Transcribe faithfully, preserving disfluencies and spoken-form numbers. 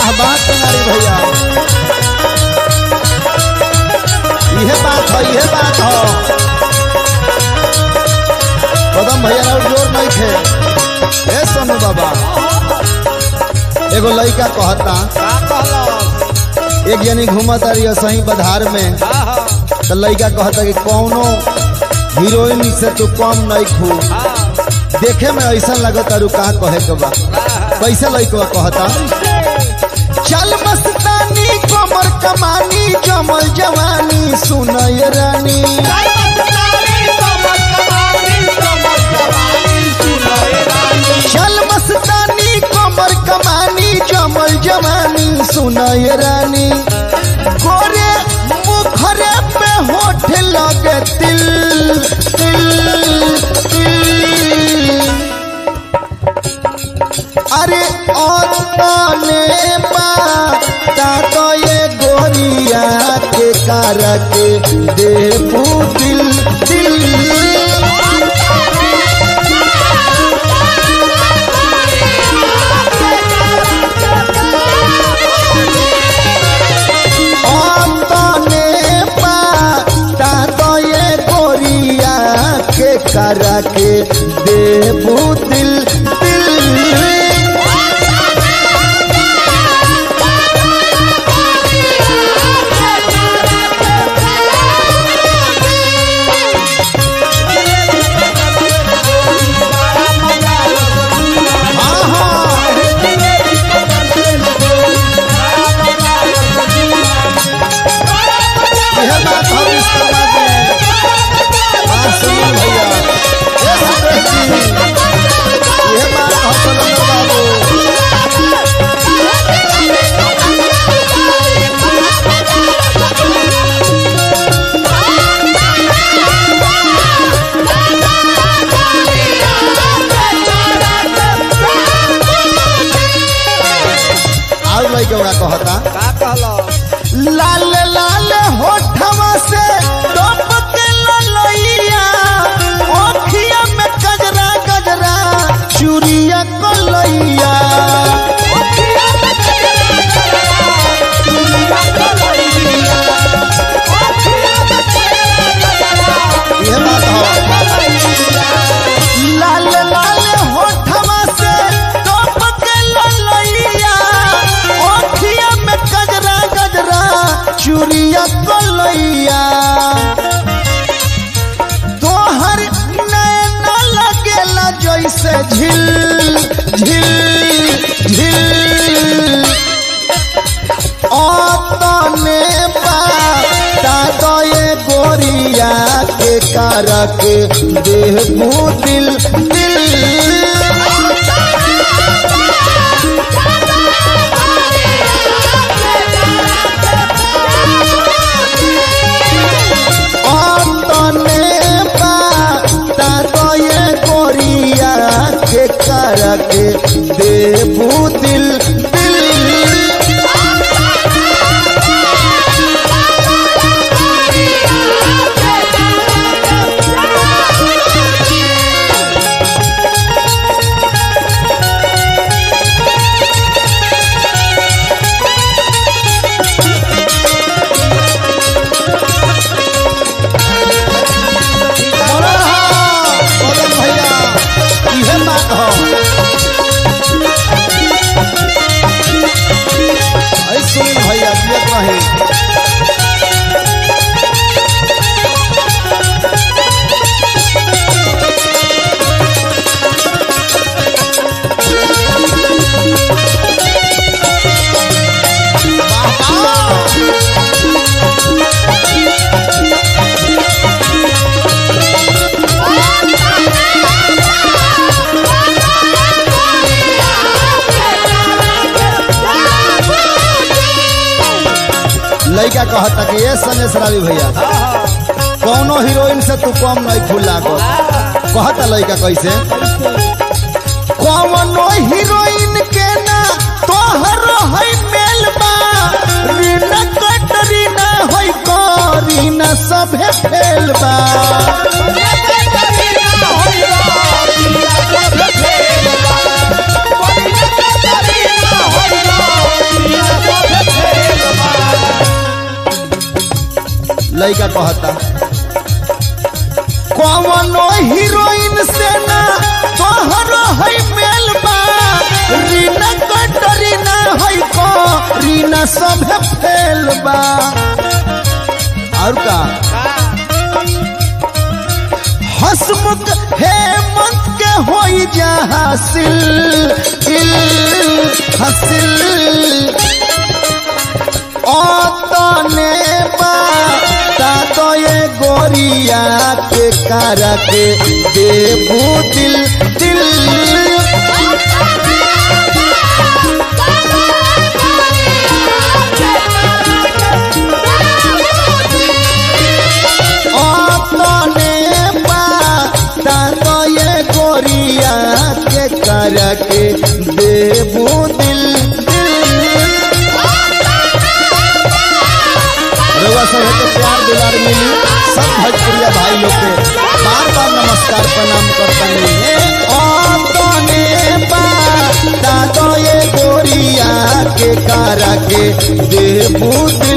वाह बात तुम्हारी भैया, यह बात है, यह बात हो कदम भैया और जोर नहीं थे। ए सोनू बाबा एगो लड़का कहता एक जनी घूमत रही सही बधार में, तो लड़का कहता कि कौनो हीरोइन से तू कम नहीं खू, देखे में ऐसा लगता रू कहा कहे के बा। कैसे लड़का कहता चल मस्तानी कमर कमानी जमल जवानी सुनय रानी, चल मस्तानी कमर कमानी जमल जवानी सुनय रानी, गोरे मुखरे पे होठ लगे तिल तिल तिल, अरे औरताने बाता तो ये गोरिया के कारक दे दिल दिल, करा के देबू दिल दिल, हाँ हाँ यह बात हम इसका बात है। हाँ सुनिए भैया ये बात हम बाबू और लड़के ओरा कहता लाल लाल होठवा से टपके ललैया, ओखिया में गजरा गजरा चूड़िया कलैया, यह बात हो लाल लाल होठवा से टपके ललैया, ओखिया में गजरा गजरा चूड़िया कलैया, तोहर नैना लगेला जैसे झिल झिल झिल, औतने बाता तो ये गोरिया के कारक देबू दिल दिल, करके देबू दिल दिल, भैया यह बात हो सुन भैया दियत रहे लड़का कहता कि ये सनेश रावी भैया कौनो हीरोइन से तू कम नहीं खुला को, कहता लड़का कैसे कौनो हीरोइन के ना तोहर है मेलबा, रीना कटरीना है करीना सभे फेलबा, लड़का कहता कौनो हीरोइन से ना तोहर है मेल बा रीना कटरीना है को रीना सब फेल बा और का हसमुख हेमंत के होई जा हासिल हासिल ओतने बा तो ये गोरिया के कारा के देबू दिल दिल गोरिया के कर के देबू दिल रउआ सब के प्यार दुलार मिली सब भोजपुरिया भाई लोग के बार बार नमस्कार प्रणाम करता नहीं ये गोरिया के कर के देबू दिल